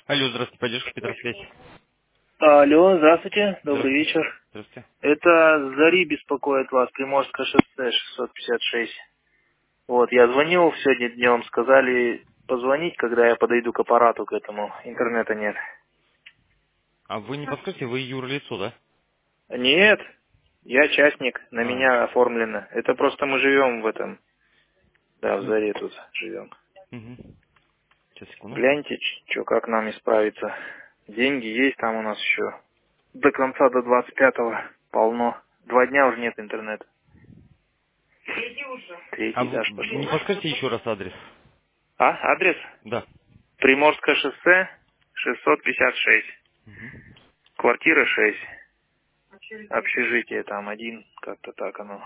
Алло, здравствуйте, поддержка Петросвязь. Алло, здравствуйте, добрый Здравствуйте. вечер. Здравствуйте. Это Зари беспокоит вас, Приморское шоссе 656. Вот, я звонил сегодня днем, сказали позвонить, когда я подойду к аппарату к этому. Интернета нет. А вы не подскажете, вы юрлицо, да? Нет, я частник, на А, меня оформлено. Это просто мы живем в этом, да, в ну, Заре тут живем. угу. Сейчас, секунду. Гляньте, что, как нам исправиться. Деньги есть там у нас еще. До конца, до 25-го полно. 2 дня уже нет интернета. А Третий вы этаж не пошел. подскажете еще раз адрес? А, адрес? Да. Приморское шоссе, 656. Угу. Квартира 6. Общежитие там один, как-то так оно.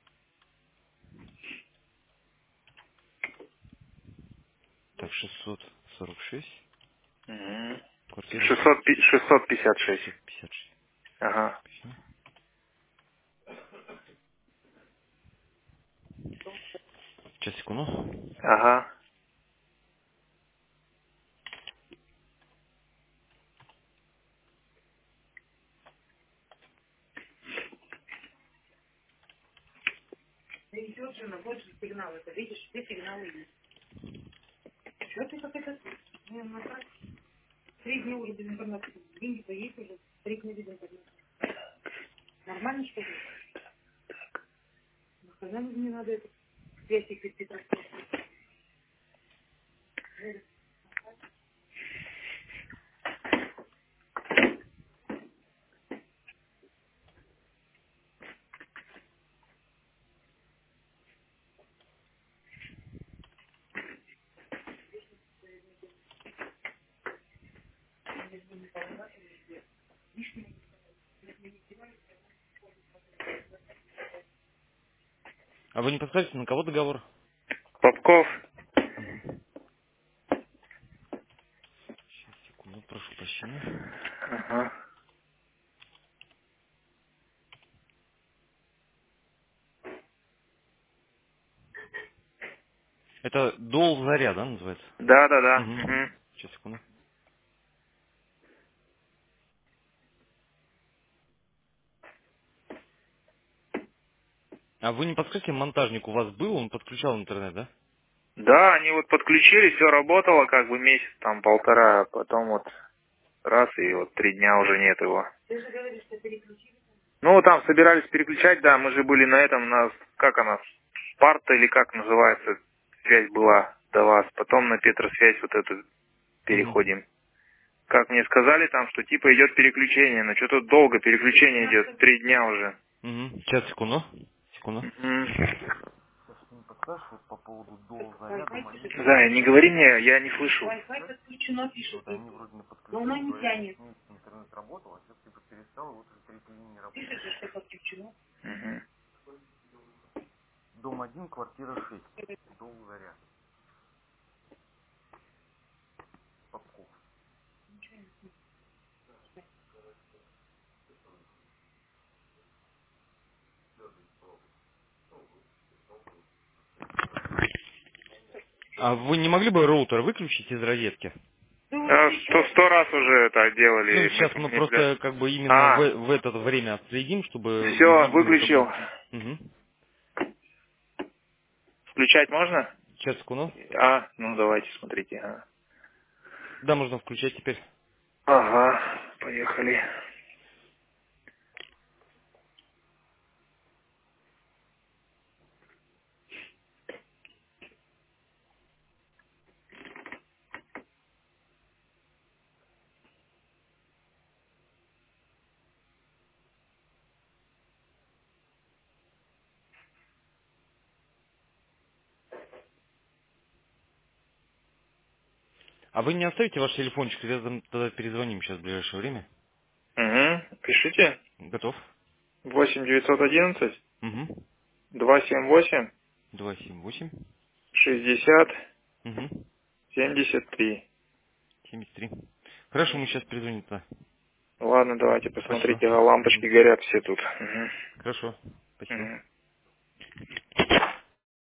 Так, 646, Угу. квартира 656. 656. Ага. Сейчас, секунду. Ага. А вы не подскажете, на кого договор? Попков. Сейчас, секунду, прошу прощения. Ага. Это Дол Заря, да, называется? Да, да, да. Угу. Угу. Сейчас, секунду. А вы не подскажете, монтажник у вас был, он подключал интернет, да? Да, они вот подключили, все работало как бы месяц, там полтора, а потом вот раз и вот 3 дня уже нет его. Ну, там собирались переключать, да, мы же были на этом, как она, Спарта или как называется, связь была до вас, потом на Петросвязь вот эту Угу. переходим. Как мне сказали там, что типа идет переключение, но что-то долго переключение идет, 3 дня уже. Угу. Сейчас, секунду. Секунду. Мгм. Сейчас что не подскажешь вот по поводу Дол Заря, дом 1, Зая, не говори мне, я не слышу. вот они вроде на подключении говорят, что месяц интернет работал, а сейчас типа перестал, и вот уже третий день не работает. Мгм. Дом 1, квартира 6. Дол Заря. Попков. А вы не могли бы роутер выключить из розетки? Сто раз уже это Ну, делали, сейчас мы не для... просто как бы именно А, в это время отследим, чтобы все, видимо как выключил. бы... Угу. Включать можно? Сейчас, секунду. А, ну давайте, смотрите. Да, можно включать теперь. Ага, поехали. А вы не оставите ваш телефончик, я тогда перезвоним сейчас в ближайшее время. Угу, пишите. Готов? 8 911 Угу. 278 278. 60 Угу. 73. 73. Хорошо, мы сейчас перезвоним туда. Ладно, давайте Спасибо. посмотрите, лампочки Мгм. горят все тут. Угу. Хорошо. Спасибо. Угу.